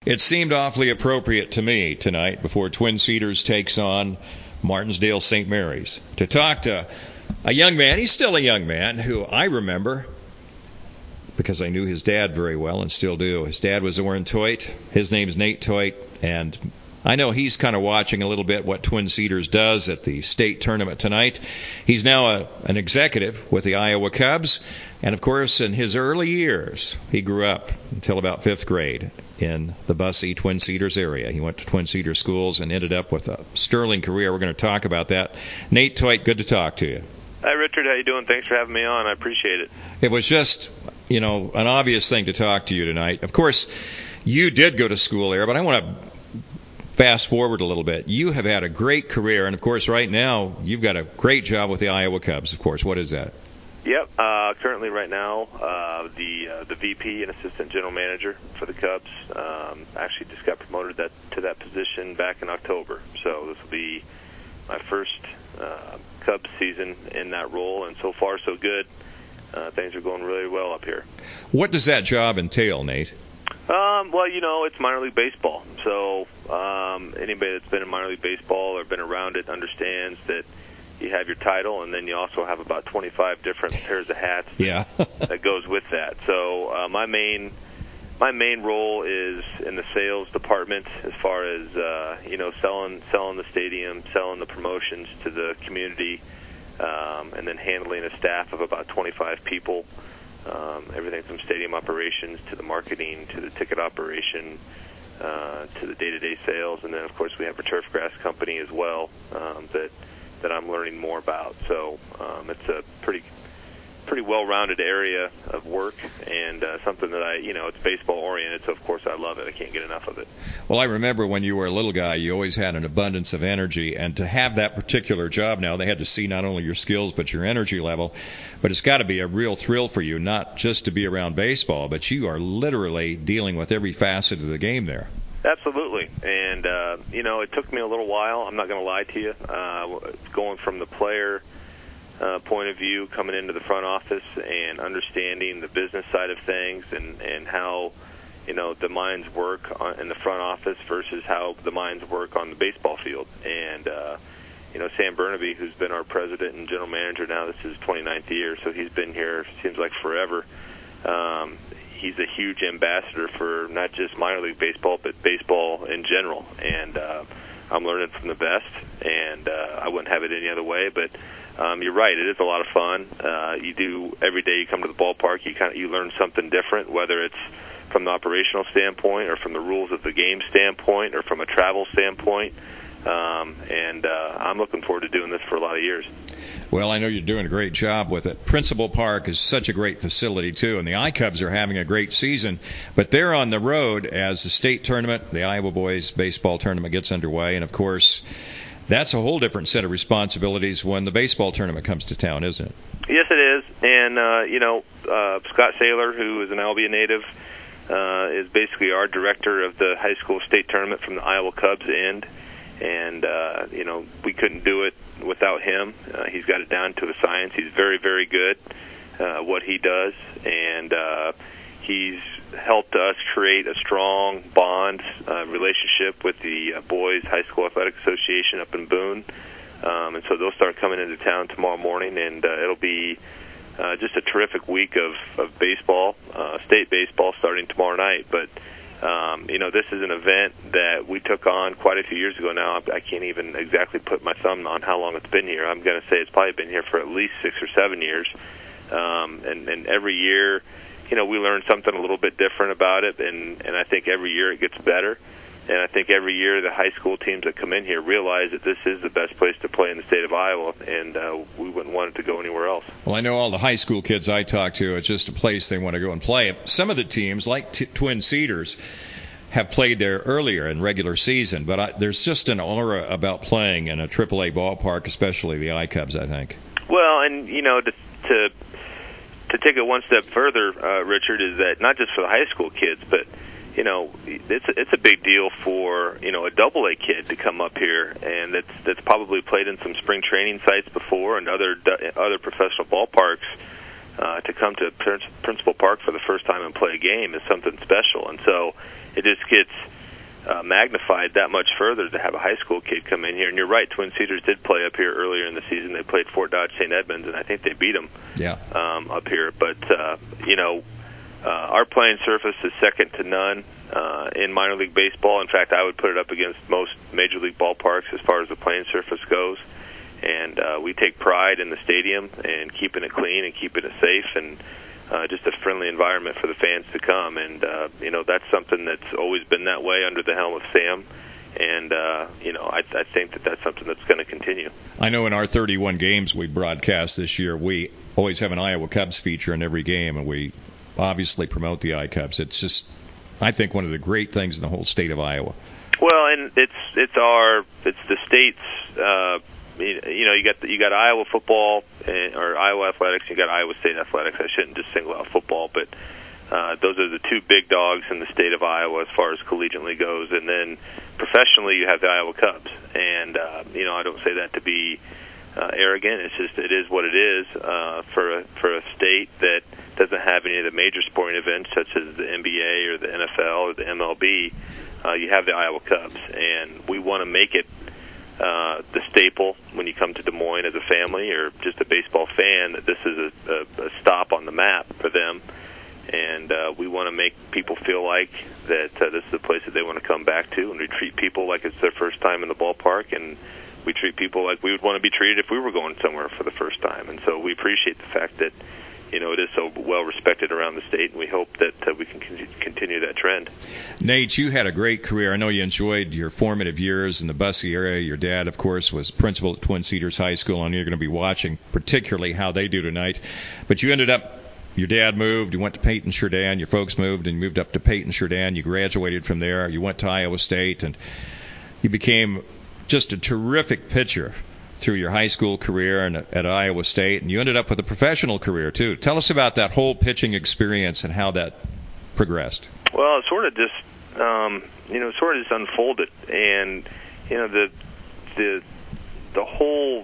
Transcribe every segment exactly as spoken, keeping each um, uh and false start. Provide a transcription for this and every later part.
It seemed awfully appropriate to me tonight before Twin Cedars takes on Martinsdale Saint Mary's to talk to a young man. He's still a young man who I remember because I knew his dad very well and still do. His dad was Orrin Toit. His name's Nate Toit, and I know he's kind of watching a little bit what Twin Cedars does at the state tournament tonight. He's now a, an executive with the Iowa Cubs, and of course in his early years he grew up until about fifth grade in the Busse, Twin Cedars area. He went to Twin Cedars schools and ended up with a sterling career. We're going to talk about that. Nate Toit, good to talk to you. Hi, Richard. How you doing? Thanks for having me on. I appreciate it. It was just, you know, an obvious thing to talk to you tonight. Of course, you did go to school there, but I want to fast forward a little bit. You have had a great career, and of course, right now, you've got a great job with the Iowa Cubs, of course. What is that? Yep. Uh, currently, right now, uh, the uh, the V P and assistant general manager for the Cubs. Um, actually just got promoted that to that position back in October. So this will be my first uh, Cubs season in that role, and so far, so good. Uh, things are going really well up here. What does that job entail, Nate? Um, well, you know, it's minor league baseball. So um, anybody that's been in minor league baseball or been around it understands that you have your title, and then you also have about twenty-five different pairs of hats yeah. that goes with that. So uh, my main my main role is in the sales department, as far as uh, you know, selling selling the stadium, selling the promotions to the community, um, and then handling a staff of about twenty-five people. Um, everything from stadium operations to the marketing to the ticket operation uh, to the day-to-day sales, and then of course we have a turf grass company as well um, that that I'm learning more about. So um, it's a pretty pretty well-rounded area of work, and uh, something that I, you know, it's baseball-oriented, so of course I love it. I can't get enough of it. Well, I remember when you were a little guy, you always had an abundance of energy, and to have that particular job now, they had to see not only your skills but your energy level. But it's got to be a real thrill for you, not just to be around baseball, but you are literally dealing with every facet of the game there. Absolutely. And, uh, you know, it took me a little while. I'm not going to lie to you. Uh, going from the player uh, point of view, coming into the front office and understanding the business side of things and, and how, you know, the minds work on, in the front office versus how the minds work on the baseball field. And, uh, you know, Sam Burnaby, who's been our president and general manager now, this is his twenty-ninth year, so he's been here, seems like forever. Um, he's a huge ambassador for not just minor league baseball, but baseball in general. And uh, I'm learning from the best, and uh, I wouldn't have it any other way. But um, you're right, it is a lot of fun. Uh, you do, every day you come to the ballpark, you kind of you learn something different, whether it's from the operational standpoint or from the rules of the game standpoint or from a travel standpoint. Um, and uh, I'm looking forward to doing this for a lot of years. Well, I know you're doing a great job with it. Principal Park is such a great facility, too, and the I-Cubs are having a great season. But they're on the road as the state tournament, the Iowa Boys baseball tournament gets underway. And, of course, that's a whole different set of responsibilities when the baseball tournament comes to town, isn't it? Yes, it is. And, uh, you know, uh, Scott Saylor, who is an Albion native, uh, is basically our director of the high school state tournament from the Iowa Cubs end. And, uh, you know, we couldn't do it without him. Uh, he's got it down to a science. He's very, very good uh, what he does. And uh, he's helped us create a strong bond uh, relationship with the uh, Boys High School Athletic Association up in Boone. Um, and so they'll start coming into town tomorrow morning, and uh, it'll be uh, just a terrific week of, of baseball, uh, state baseball starting tomorrow night. But Um, you know, this is an event that we took on quite a few years ago now. I can't even exactly put my thumb on how long it's been here. I'm going to say it's probably been here for at least six or seven years. Um, and, and every year, you know, we learn something a little bit different about it, and, and I think every year it gets better. And I think every year the high school teams that come in here realize that this is the best place to play in the state of Iowa, and uh, we wouldn't want it to go anywhere else. Well, I know all the high school kids I talk to, it's just a place they want to go and play. Some of the teams, like T- Twin Cedars, have played there earlier in regular season, but I, there's just an aura about playing in a triple A ballpark, especially the I-Cubs, I think. Well, and, you know, to to, to take it one step further, uh, Richard, is that not just for the high school kids, but you know, it's a, it's a big deal for, you know, a double A kid to come up here, and that's that's probably played in some spring training sites before and other other professional ballparks. Uh, to come to Principal Park for the first time and play a game is something special, and so it just gets uh, magnified that much further to have a high school kid come in here. And you're right, Twin Cedars did play up here earlier in the season. They played Fort Dodge Saint Edmunds, and I think they beat them yeah. um, up here. But, uh, you know, uh, our playing surface is second to none uh, in minor league baseball. In fact, I would put it up against most major league ballparks as far as the playing surface goes. And uh, we take pride in the stadium and keeping it clean and keeping it safe and uh, just a friendly environment for the fans to come. And, uh, you know, that's something that's always been that way under the helm of Sam. And, uh, you know, I, I think that that's something that's going to continue. I know in our thirty-one games we broadcast this year, we always have an Iowa Cubs feature in every game, and we obviously promote the iCubs. It's just, I think, one of the great things in the whole state of Iowa. Well, and it's it's our it's the state's. Uh, You know, you got the, you got Iowa football and, or Iowa athletics. You got Iowa State athletics. I shouldn't just single out football, but uh, those are the two big dogs in the state of Iowa as far as collegiately goes. And then professionally, you have the Iowa Cubs. And uh, you know, I don't say that to be uh, arrogant. It's just it is what it is uh, for a, for a state that doesn't have any of the major sporting events such as the N B A or the N F L or the M L B. Uh, you have the Iowa Cubs, and we want to make it Uh, the staple when you come to Des Moines as a family or just a baseball fan, that this is a, a, a stop on the map for them. And uh, we want to make people feel like that uh, this is a place that they want to come back to, and we treat people like it's their first time in the ballpark, and we treat people like we would want to be treated if we were going somewhere for the first time. And so we appreciate the fact that, you know, it is so well respected around the state, and we hope that uh, we can con- continue that trend. Nate, you had a great career. I know you enjoyed your formative years in the Busse area. Your dad, of course, was principal at Twin Cedars High School, and you're going to be watching particularly how they do tonight. But you ended up, your dad moved, you went to Peyton-Sheridan, your folks moved, and you moved up to Peyton-Sheridan. You graduated from there. You went to Iowa State, and you became just a terrific pitcher through your high school career and at Iowa State, and you ended up with a professional career, too. Tell us about that whole pitching experience and how that progressed. Well, it sort of just, um, you know, sort of just unfolded, and, you know, the the the whole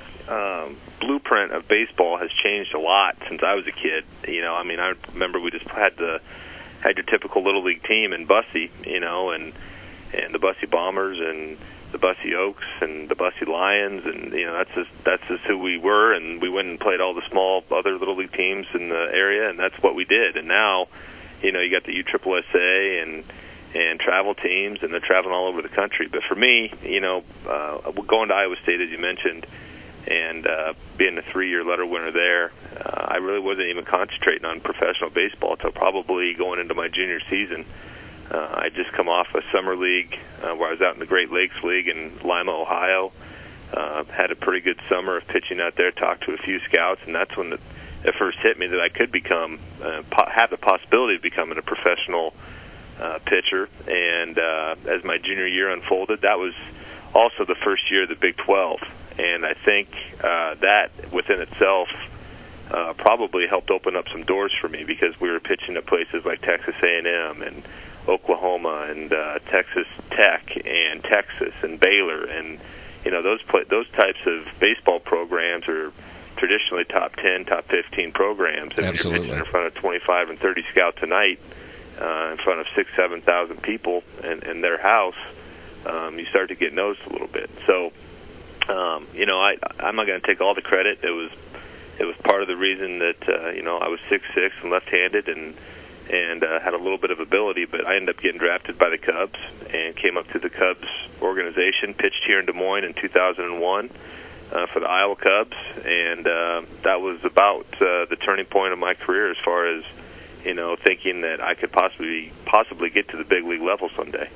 um, blueprint of baseball has changed a lot since I was a kid. You know, I mean, I remember we just had the had your typical little league team in Busse, you know, and and the Busse Bombers and the Busse Oaks and the Busse Lions, and you know that's just that's just who we were, and we went and played all the small other little league teams in the area, and that's what we did. And now, you know, you got the U S S S A and and travel teams, and they're traveling all over the country. But for me, you know, uh, going to Iowa State, as you mentioned, and uh, being a three-year letter winner there, uh, I really wasn't even concentrating on professional baseball until probably going into my junior season. Uh, I just come off a summer league uh, where I was out in the Great Lakes League in Lima, Ohio. Uh, had a pretty good summer of pitching out there, talked to a few scouts, and that's when the, it first hit me that I could become, uh, po- have the possibility of becoming a professional uh, pitcher. And uh, as my junior year unfolded, that was also the first year of the Big twelve. And I think uh, that within itself uh, probably helped open up some doors for me, because we were pitching at places like Texas A and M and Oklahoma and uh, Texas Tech and Texas and Baylor, and you know those play, those types of baseball programs are traditionally top ten, top fifteen programs. And Absolutely. When you're pitching in front of twenty-five and thirty scouts a night, uh, in front of six, seven thousand people in, in their house, um, you start to get noticed a little bit. So, um, you know, I I'm not going to take all the credit. It was it was part of the reason that uh, you know I was six foot six and left-handed and. and uh, had a little bit of ability, but I ended up getting drafted by the Cubs and came up through the Cubs organization, pitched here in Des Moines in two thousand one uh, for the Iowa Cubs, and uh, that was about uh, the turning point of my career as far as, you know, thinking that I could possibly possibly get to the big league level someday.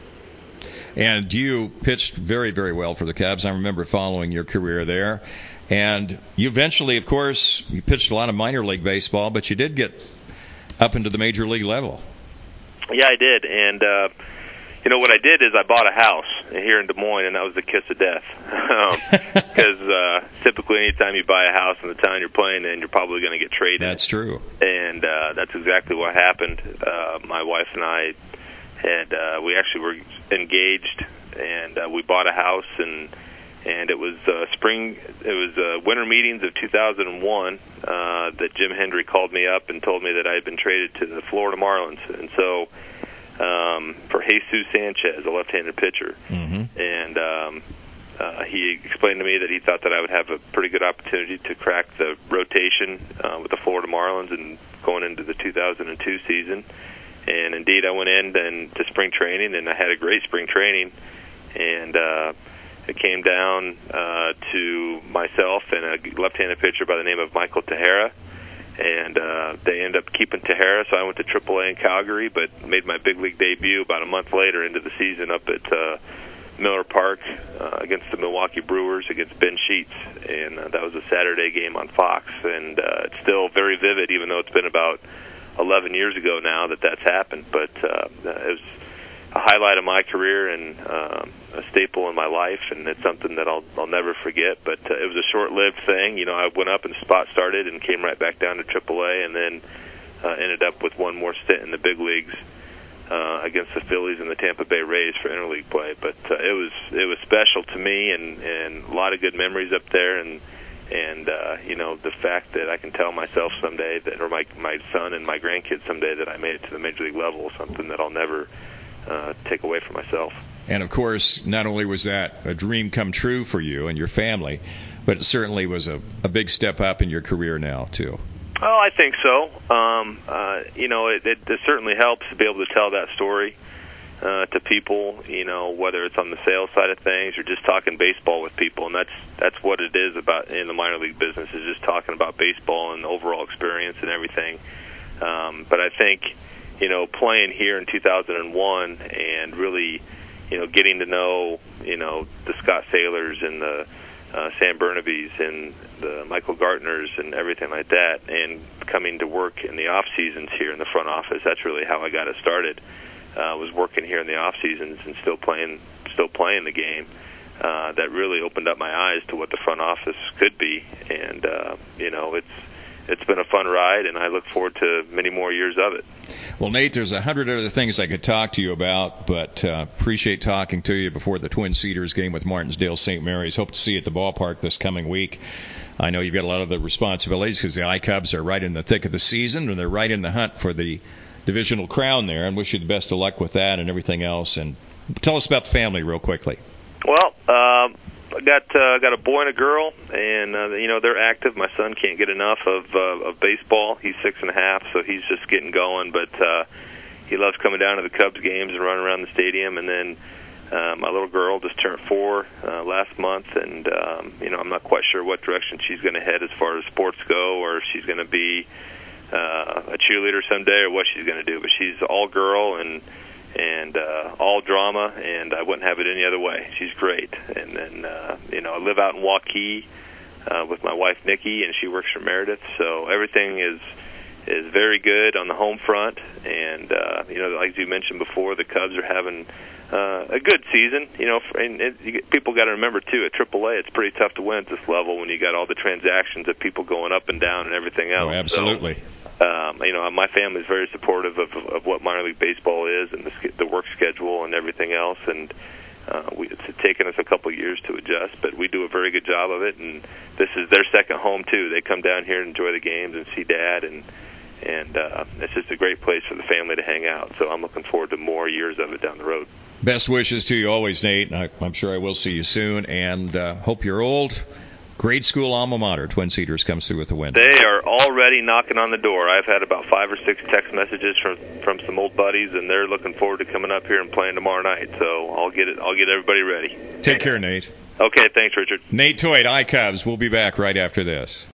And you pitched very, very well for the Cubs. I remember following your career there. And you eventually, of course, you pitched a lot of minor league baseball, but you did get up into the major league level. Yeah, I did. And, uh, you know, what I did is I bought a house here in Des Moines, and that was the kiss of death. Because um, uh, typically anytime you buy a house in the town you're playing in, you're probably going to get traded. That's true. And uh, that's exactly what happened. Uh, my wife and I had, uh, we actually were engaged, and uh, we bought a house, and and it was uh, spring, it was uh, winter meetings of two thousand one uh, that Jim Hendry called me up and told me that I had been traded to the Florida Marlins. And so um, for Jesus Sanchez, a left-handed pitcher. Mm-hmm. And um, uh, he explained to me that he thought that I would have a pretty good opportunity to crack the rotation uh, with the Florida Marlins and going into the two thousand two season. And indeed, I went in and to spring training, and I had a great spring training. And uh, it came down uh, to myself and a left-handed pitcher by the name of Michael Tejera. And uh, they ended up keeping Tejera, so I went to triple A in Calgary, but made my big league debut about a month later into the season up at uh, Miller Park uh, against the Milwaukee Brewers, against Ben Sheets. And uh, that was a Saturday game on Fox. And uh, it's still very vivid, even though it's been about eleven years ago now that that's happened. But uh, it was a highlight of my career and um, a staple in my life, and it's something that I'll I'll never forget. But uh, it was a short-lived thing. You know, I went up and spot started and came right back down to triple A, and then uh, ended up with one more stint in the big leagues uh, against the Phillies and the Tampa Bay Rays for interleague play. But uh, it was it was special to me, and and a lot of good memories up there, and and uh, you know, the fact that I can tell myself someday that, or my my son and my grandkids someday, that I made it to the major league level, is something that I'll never Uh, take away from myself. And of course, not only was that a dream come true for you and your family, but it certainly was a, a big step up in your career now, too. Oh, I think so. Um, uh, you know, it, it, it certainly helps to be able to tell that story uh, to people, you know, whether it's on the sales side of things or just talking baseball with people. And that's that's what it is about in the minor league business, is just talking about baseball and the overall experience and everything. Um, but I think, you know, playing here in two thousand one and really, you know, getting to know, you know, the Scott Sailors and the uh, Sam Bernabes and the Michael Gartners and everything like that, and coming to work in the off seasons here in the front office, that's really how I got it started. Uh, was working here in the off seasons and still playing, still playing the game. Uh, that really opened up my eyes to what the front office could be, and uh, you know, it's it's been a fun ride, and I look forward to many more years of it. Well, Nate, there's a hundred other things I could talk to you about, but uh, appreciate talking to you before the Twin Cedars game with Martinsdale Saint Mary's. Hope to see you at the ballpark this coming week. I know you've got a lot of the responsibilities because the I-Cubs are right in the thick of the season, and they're right in the hunt for the divisional crown there, and wish you the best of luck with that and everything else. And tell us about the family real quickly. Well, um, I got uh, got a boy and a girl, and uh, you know, they're active. My son can't get enough of uh, of baseball. He's six and a half, so he's just getting going. But uh, he loves coming down to the Cubs games and running around the stadium. And then uh, my little girl just turned four uh, last month, and um, you know, I'm not quite sure what direction she's going to head as far as sports go, or if she's going to be uh, a cheerleader someday, or what she's going to do. But she's all girl and. and uh, all drama, and I wouldn't have it any other way. She's great. And then, uh, you know, I live out in Waukee uh, with my wife, Nikki, and she works for Meredith, so everything is is very good on the home front. And, uh, you know, like you mentioned before, the Cubs are having uh, a good season. You know, and it, you get, people got to remember, too, at triple A, it's pretty tough to win at this level when you got all the transactions of people going up and down and everything else. Oh, absolutely. So, Um, you know, my family is very supportive of, of what minor league baseball is and the, the work schedule and everything else. And uh, we, it's taken us a couple of years to adjust, but we do a very good job of it. And this is their second home too. They come down here and enjoy the games and see Dad, and and uh, it's just a great place for the family to hang out. So I'm looking forward to more years of it down the road. Best wishes to you always, Nate. I, I'm sure I will see you soon, and uh, hope you're old. Grade school alma mater, Twin Cedars comes through with the win. They are already knocking on the door. I've had about five or six text messages from from some old buddies, and they're looking forward to coming up here and playing tomorrow night. So I'll get it. I'll get everybody ready. Take care, Nate. Okay, thanks, Richard. Nate Toit, I-Cubs. We'll be back right after this.